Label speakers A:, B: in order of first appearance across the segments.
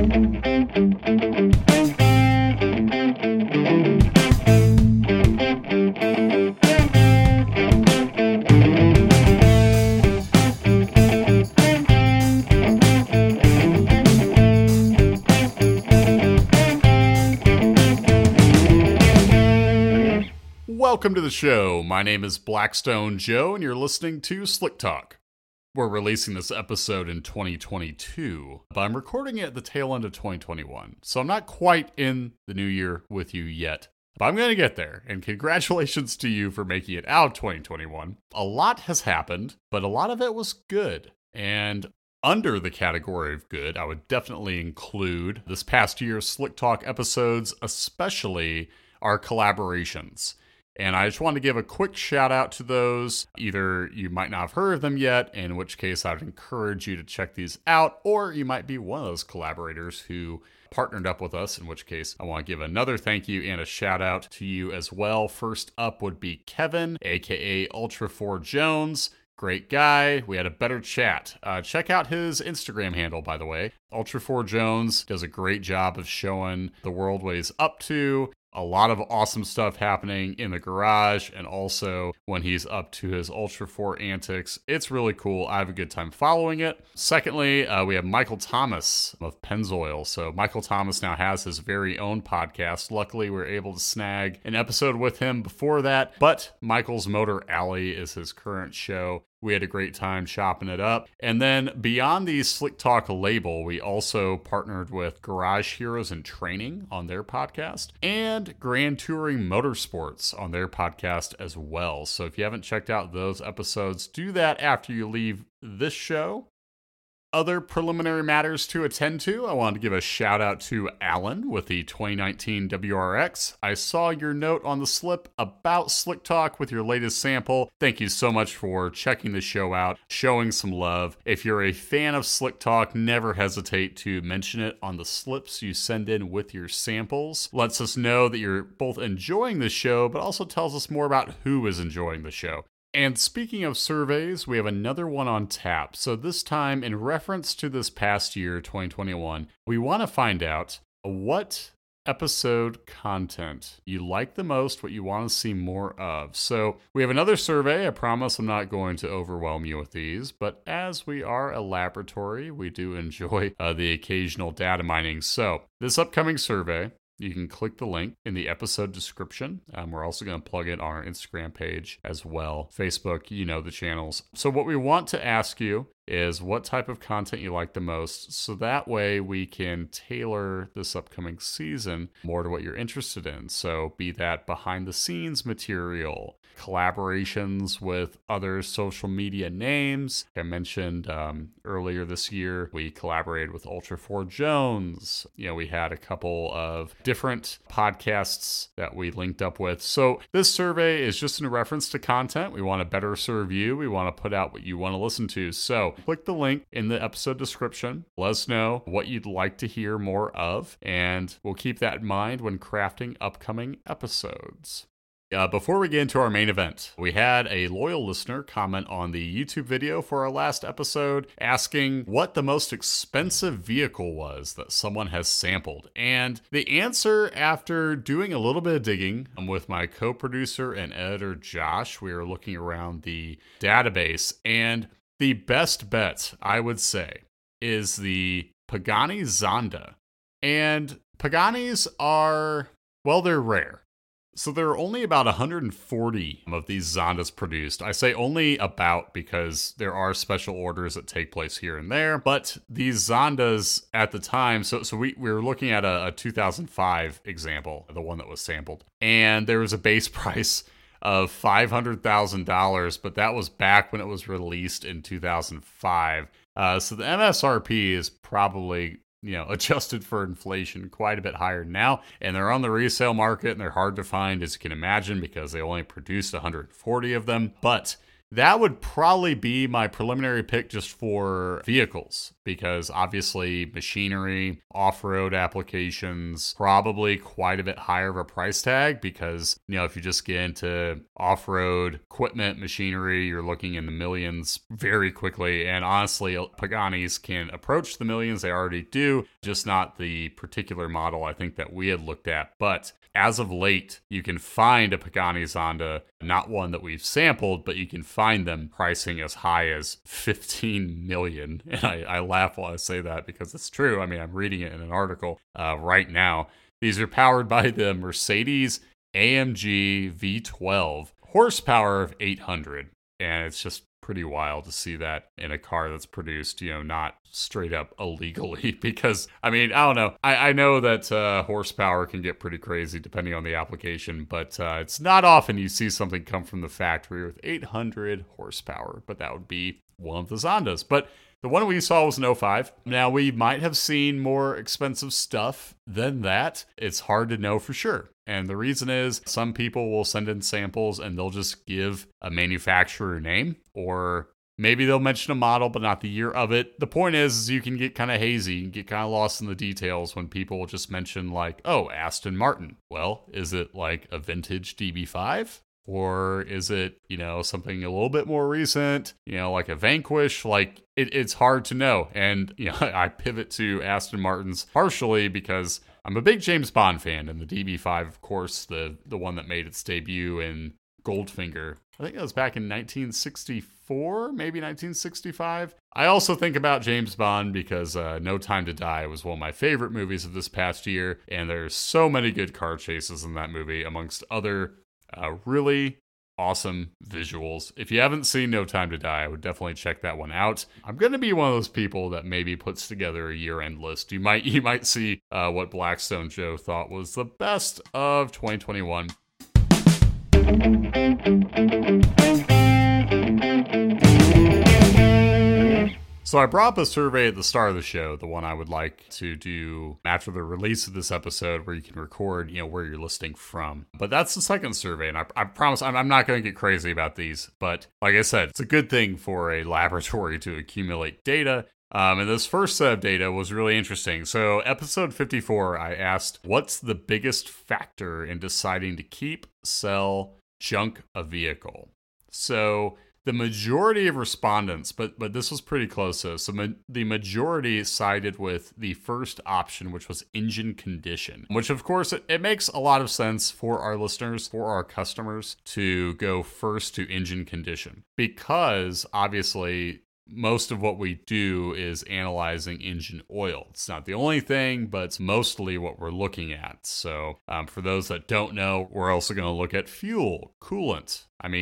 A: Welcome to the show. My name is Blackstone Joe, and you're listening to Slick Talk. We're releasing this episode in 2022, but I'm recording it at the tail end of 2021, so I'm not quite in the new year with you yet. But I'm going to get there, and congratulations to you for making it out of 2021. A lot has happened, but a lot of it was good. And under the category of good, I would definitely include this past year's Slick Talk episodes, especially our collaborations. And I just wanted to give a quick shout out to those. Either you might not have heard of them yet, in which case I would encourage you to check these out, or you might be one of those collaborators who partnered up with us, in which case I want to give another thank you and a shout out to you as well. First up would be Kevin, aka Ultra4 Jones. Great guy. We had a better chat. Check out his Instagram handle, by the way. Ultra4 Jones does a great job of showing the world what he's up to. A lot of awesome stuff happening in the garage, and also when he's up to his Ultra 4 antics. It's really cool. I have a good time following it. Secondly, we have Michael Thomas of Pennzoil. So Michael Thomas now has his very own podcast. Luckily, we were able to snag an episode with him before that, but Michael's Motor Alley is his current show. We had a great time chopping it up. And then beyond the Slick Talk label, we also partnered with Garage Heroes in Training on their podcast and Grand Touring Motorsports on their podcast as well. So if you haven't checked out those episodes, do that after you leave this show. Other preliminary matters to attend to. I wanted to give a shout out to Alan with the 2019 WRX. I saw your note on the slip about Slick Talk with your latest sample. Thank you so much for checking the show out, showing some love. If you're a fan of Slick Talk, never hesitate to mention it on the slips you send in with your samples. Lets us know that you're both enjoying the show, but also tells us more about who is enjoying the show. And speaking of surveys, we have another one on tap. So this time, in reference to this past year, 2021, we want to find out what episode content you like the most, what you want to see more of. So we have another survey. I promise I'm not going to overwhelm you with these, but as we are a laboratory, we do enjoy the occasional data mining. So this upcoming survey, you can click the link in the episode description. We're also going to plug it on our Instagram page as well. Facebook, you know the channels. So what we want to ask you is what type of content you like the most, so that way we can tailor this upcoming season more to what you're interested in. So be that behind the scenes material, collaborations with other social media names. I mentioned earlier this year, we collaborated with Ultra4 Jones. We had a couple of different podcasts that we linked up with. So this survey is just in reference to content. We want to better serve you. We want to put out what you want to listen to. So click the link in the episode description. Let us know what you'd like to hear more of, and we'll keep that in mind when crafting upcoming episodes. Before we get into our main event, we had a loyal listener comment on the YouTube video for our last episode asking what the most expensive vehicle was that someone has sampled. And the answer, after doing a little bit of digging with my co-producer and editor Josh, we were looking around the database, and the best bet, I would say, is the Pagani Zonda. And Paganis are, well, they're rare. So there are only about 140 of these Zondas produced. I say only about because there are special orders that take place here and there. But these Zondas at the time, so we were looking at a 2005 example, the one that was sampled. And there was a base price of $500,000, but that was back when it was released in 2005. So the MSRP is probably, adjusted for inflation, quite a bit higher now. And they're on the resale market, and they're hard to find, as you can imagine, because they only produced 140 of them. But that would probably be my preliminary pick just for vehicles, because obviously machinery, off-road applications, probably quite a bit higher of a price tag because, if you just get into off-road equipment, machinery, you're looking in the millions very quickly. And honestly, Paganis can approach the millions. They already do, just not the particular model I think that we had looked at. But as of late, you can find a Pagani Zonda, not one that we've sampled, but you can find them pricing as high as 15 million. And I laugh while I say that because it's true. I mean, I'm reading it in an article right now. These are powered by the Mercedes AMG V12, horsepower of 800. And it's just pretty wild to see that in a car that's produced, not straight up illegally because, I don't know. I know that horsepower can get pretty crazy depending on the application, but it's not often you see something come from the factory with 800 horsepower, but that would be one of the Zondas. But the one we saw was an 05. Now, we might have seen more expensive stuff than that. It's hard to know for sure. And the reason is some people will send in samples and they'll just give a manufacturer name, or maybe they'll mention a model but not the year of it. The point is you can get kind of hazy, you can get kind of lost in the details when people just mention like, oh, Aston Martin. Well, is it like a vintage DB5? Or is it, something a little bit more recent, like a Vanquish? Like, it's hard to know. And, I pivot to Aston Martins partially because I'm a big James Bond fan. And the DB5, of course, the one that made its debut in Goldfinger, I think that was back in 1964, maybe 1965. I also think about James Bond because No Time to Die was one of my favorite movies of this past year. And there's so many good car chases in that movie, amongst other really awesome visuals. If you haven't seen No Time to Die, I would definitely check that one out. I'm going to be one of those people that maybe puts together a year-end list. You might see what Blackstone Joe thought was the best of 2021. So I brought up a survey at the start of the show, the one I would like to do after the release of this episode, where you can record, where you're listening from. But that's the second survey, and I promise I'm not going to get crazy about these. But like I said, it's a good thing for a laboratory to accumulate data. And this first set of data was really interesting. So episode 54, I asked, what's the biggest factor in deciding to keep, sell, junk a vehicle? So the majority of respondents, but this was pretty close though. So the majority sided with the first option, which was engine condition, which of course it makes a lot of sense for our listeners, for our customers to go first to engine condition, because obviously most of what we do is analyzing engine oil. It's not the only thing, but it's mostly what we're looking at. So for those that don't know, we're also going to look at fuel, coolant.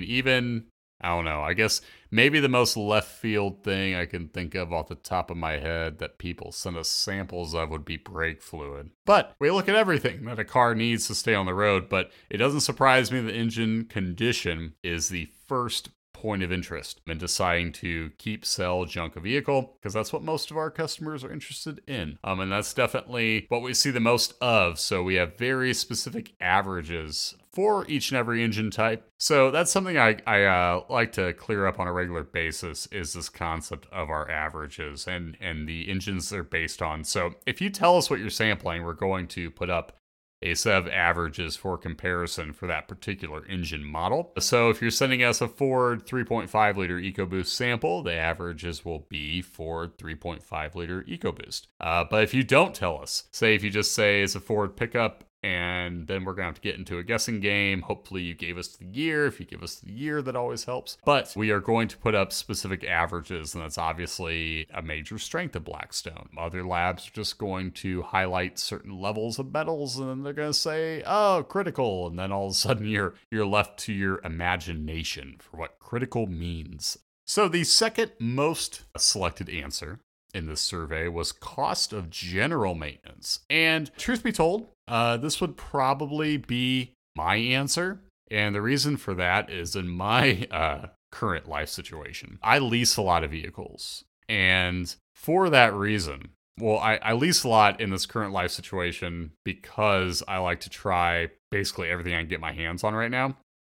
A: I don't know. I guess maybe the most left field thing I can think of off the top of my head that people send us samples of would be brake fluid. But we look at everything that a car needs to stay on the road, but it doesn't surprise me that engine condition is the first point of interest in deciding to keep, sell, junk a vehicle, because that's what most of our customers are interested in. And that's definitely what we see the most of. So we have very specific averages for each and every engine type. So that's something I like to clear up on a regular basis, is this concept of our averages and the engines they're based on. So if you tell us what you're sampling, we're going to put up a set of averages for comparison for that particular engine model. So if you're sending us a Ford 3.5 liter EcoBoost sample, the averages will be Ford 3.5 liter EcoBoost. But if you don't tell us, say if you just say it's a Ford pickup, and then we're going to have to get into a guessing game. Hopefully you gave us the year. If you give us the year, that always helps. But we are going to put up specific averages, and that's obviously a major strength of Blackstone. Other labs are just going to highlight certain levels of metals, and then they're going to say, oh, critical. And then all of a sudden you're left to your imagination for what critical means. So the second most selected answer in this survey was cost of general maintenance. And truth be told, this would probably be my answer. And the reason for that is in my current life situation, I lease a lot of vehicles. And for that reason, I lease a lot in this current life situation because I like to try basically everything I can get my hands on right now.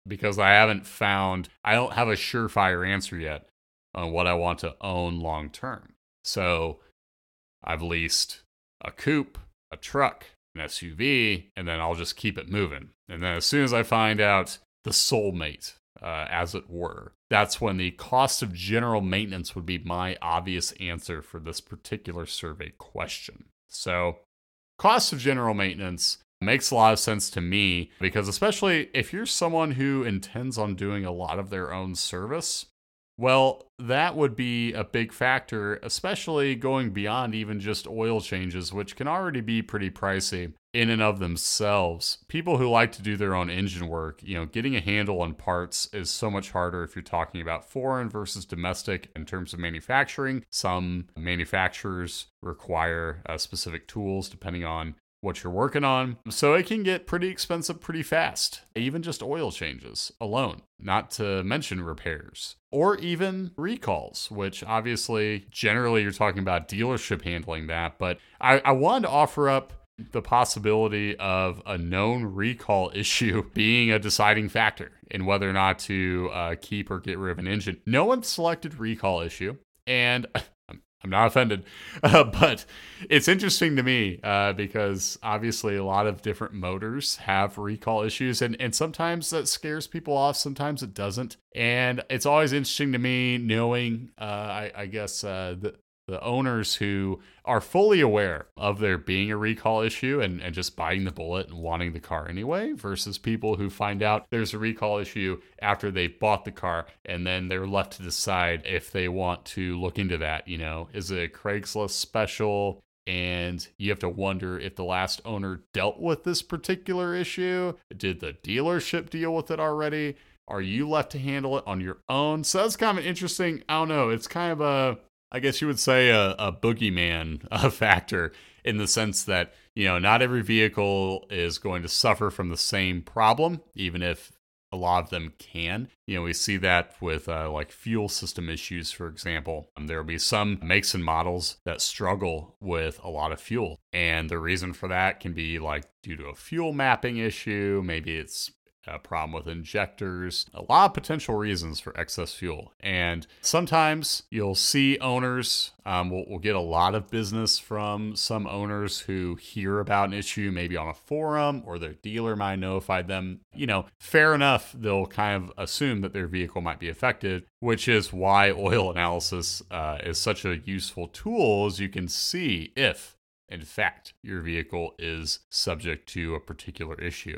A: because I don't have a surefire answer yet on what I want to own long term. So I've leased a coupe, a truck, an SUV, and then I'll just keep it moving. And then as soon as I find out the soulmate, as it were, that's when the cost of general maintenance would be my obvious answer for this particular survey question. So, cost of general maintenance makes a lot of sense to me because, especially if you're someone who intends on doing a lot of their own service, well, that would be a big factor, especially going beyond even just oil changes, which can already be pretty pricey in and of themselves. People who like to do their own engine work, getting a handle on parts is so much harder if you're talking about foreign versus domestic in terms of manufacturing. Some manufacturers require specific tools depending on what you're working on. So it can get pretty expensive pretty fast, even just oil changes alone, not to mention repairs or even recalls, which obviously generally you're talking about dealership handling that. But I wanted to offer up the possibility of a known recall issue being a deciding factor in whether or not to keep or get rid of an engine. No one selected recall issue, and I'm not offended, but it's interesting to me because obviously a lot of different motors have recall issues, and sometimes that scares people off, sometimes it doesn't. And it's always interesting to me knowing, the owners who are fully aware of there being a recall issue and just biting the bullet and wanting the car anyway, versus people who find out there's a recall issue after they bought the car and then they're left to decide if they want to look into that. Is it a Craigslist special? And you have to wonder if the last owner dealt with this particular issue. Did the dealership deal with it already? Are you left to handle it on your own? So that's kind of interesting. I don't know. It's kind of I guess you would say a boogeyman factor in the sense that, not every vehicle is going to suffer from the same problem, even if a lot of them can. We see that with like fuel system issues, for example. There will be some makes and models that struggle with a lot of fuel. And the reason for that can be like due to a fuel mapping issue. Maybe it's a problem with injectors, a lot of potential reasons for excess fuel. And sometimes you'll see owners, we'll get a lot of business from some owners who hear about an issue, maybe on a forum or their dealer might notify them. Fair enough, they'll kind of assume that their vehicle might be affected, which is why oil analysis is such a useful tool, as you can see if, in fact, your vehicle is subject to a particular issue.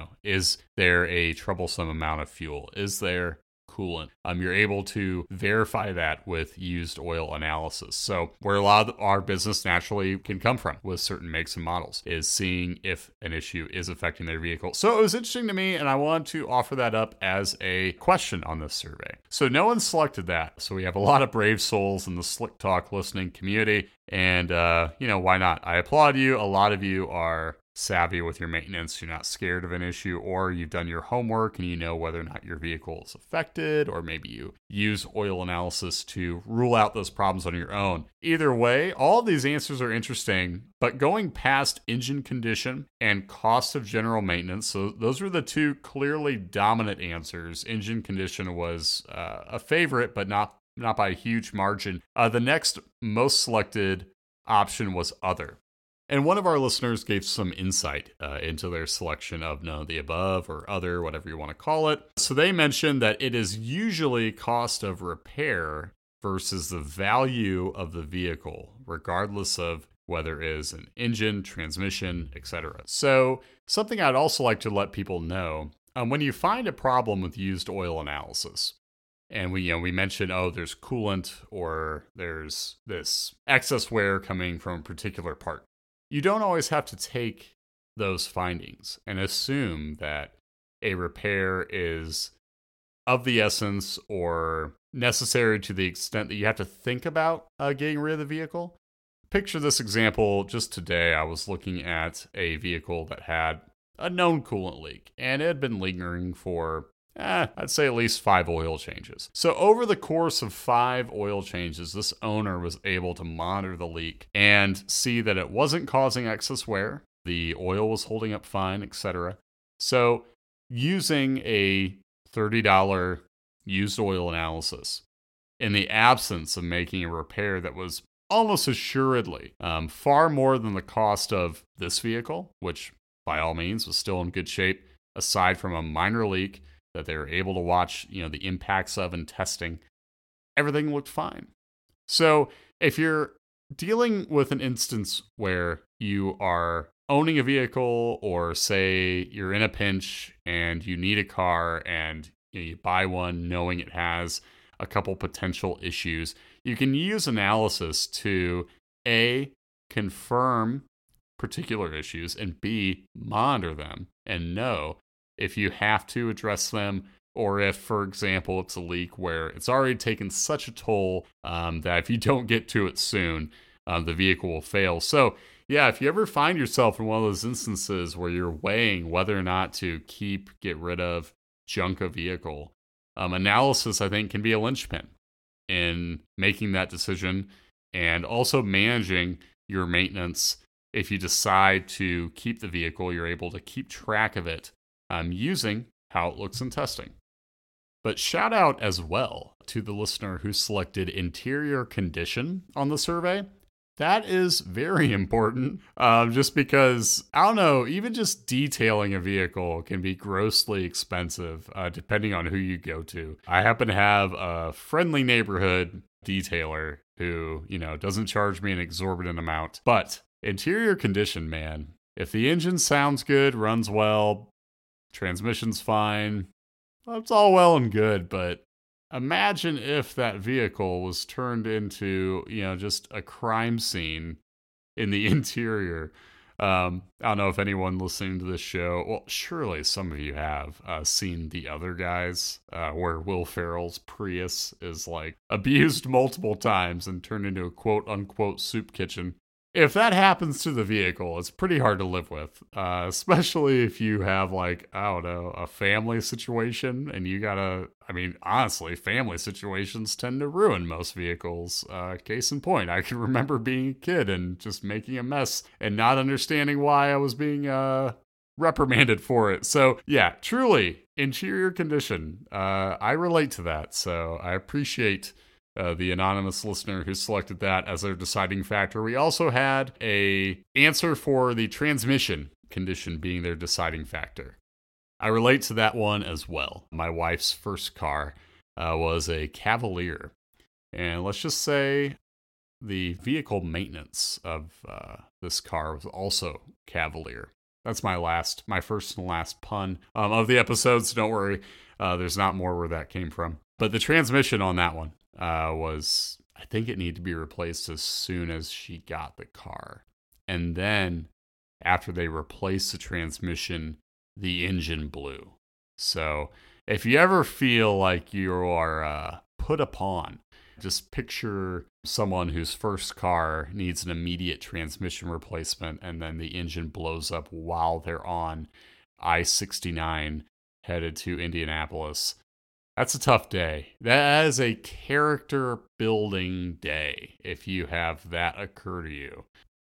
A: Is there a troublesome amount of fuel? Is there coolant? You're able to verify that with used oil analysis. So where a lot of our business naturally can come from with certain makes and models is seeing if an issue is affecting their vehicle. So it was interesting to me, and I wanted to offer that up as a question on this survey. So no one selected that. So we have a lot of brave souls in the Slick Talk listening community. And, why not? I applaud you. A lot of you are savvy with your maintenance. You're not scared of an issue, or you've done your homework and you know whether or not your vehicle is affected, or maybe you use oil analysis to rule out those problems on your own. Either way, all of these answers are interesting, but going past engine condition and cost of general maintenance, so those were the two clearly dominant answers. Engine condition was a favorite, but not by a huge margin. The next most selected option was other. And one of our listeners gave some insight into their selection of none of the above or other, whatever you want to call it. So they mentioned that it is usually cost of repair versus the value of the vehicle, regardless of whether it is an engine, transmission, etc. So something I'd also like to let people know, when you find a problem with used oil analysis, and we mentioned, there's coolant or there's this excess wear coming from a particular part. You don't always have to take those findings and assume that a repair is of the essence or necessary to the extent that you have to think about getting rid of the vehicle. Picture this example. Just today, I was looking at a vehicle that had a known coolant leak, and it had been lingering for I'd say at least 5 oil changes. So over the course of 5 oil changes, this owner was able to monitor the leak and see that it wasn't causing excess wear. The oil was holding up fine, etc. So using a $30 used oil analysis in the absence of making a repair that was almost assuredly far more than the cost of this vehicle, which by all means was still in good shape, aside from a minor leak that they were able to watch, the impacts of and testing. Everything looked fine. So if you're dealing with an instance where you are owning a vehicle, or say you're in a pinch and you need a car and you buy one knowing it has a couple potential issues, you can use analysis to A, confirm particular issues, and B, monitor them and know if you have to address them, or if, for example, it's a leak where it's already taken such a toll that if you don't get to it soon, the vehicle will fail. So yeah, if you ever find yourself in one of those instances where you're weighing whether or not to get rid of, junk a vehicle, analysis, I think, can be a linchpin in making that decision and also managing your maintenance. If you decide to keep the vehicle, you're able to keep track of it using how it looks in testing. But shout out as well to the listener who selected interior condition on the survey. That is very important, just because, I don't know, even just detailing a vehicle can be grossly expensive, depending on who you go to. I happen to have a friendly neighborhood detailer who, doesn't charge me an exorbitant amount. But interior condition, man, if the engine sounds good, runs well, transmission's fine, it's all well and good, but imagine if that vehicle was turned into, just a crime scene in the interior. I don't know if anyone listening to this show, well, surely some of you have seen The Other Guys, where Will Ferrell's Prius is abused multiple times and turned into a quote unquote soup kitchen. If that happens to the vehicle, it's pretty hard to live with, especially if you have, a family situation and you gotta, honestly, family situations tend to ruin most vehicles. Case in point, I can remember being a kid and just making a mess and not understanding why I was being reprimanded for it. So, yeah, truly, interior condition. I relate to that, so I appreciate the anonymous listener who selected that as their deciding factor. We also had a answer for the transmission condition being their deciding factor. I relate to that one as well. My wife's first car was a Cavalier. And let's just say the vehicle maintenance of this car was also Cavalier. That's my first and last pun of the episode, so don't worry. There's not more where that came from. But the transmission on that one was, I think it needed to be replaced as soon as she got the car. And then after they replaced the transmission, the engine blew. So if you ever feel like you are put upon, just picture someone whose first car needs an immediate transmission replacement and then the engine blows up while they're on I-69 headed to Indianapolis. That's a tough day. That is a character building day if you have that occur to you.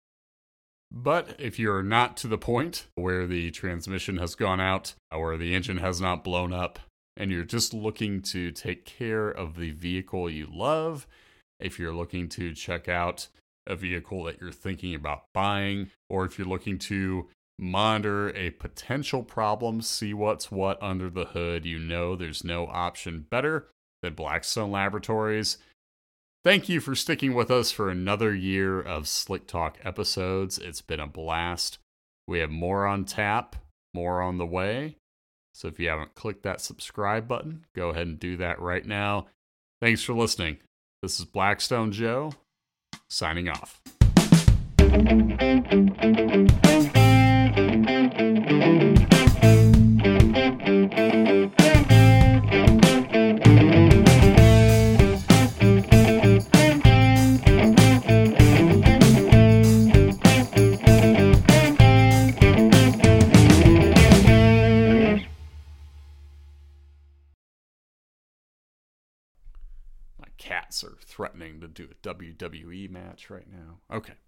A: But if you're not to the point where the transmission has gone out or the engine has not blown up and you're just looking to take care of the vehicle you love, if you're looking to check out a vehicle that you're thinking about buying, or if you're looking to monitor a potential problem, see what's what under the hood, there's no option better than Blackstone Laboratories. Thank you for sticking with us for another year of Slick Talk episodes. It's been a blast. We have more on tap, more on the way. So if you haven't clicked that subscribe button, go ahead and do that right now. Thanks for listening. This is Blackstone Joe, signing off. Cats are threatening to do a WWE match right now. Okay.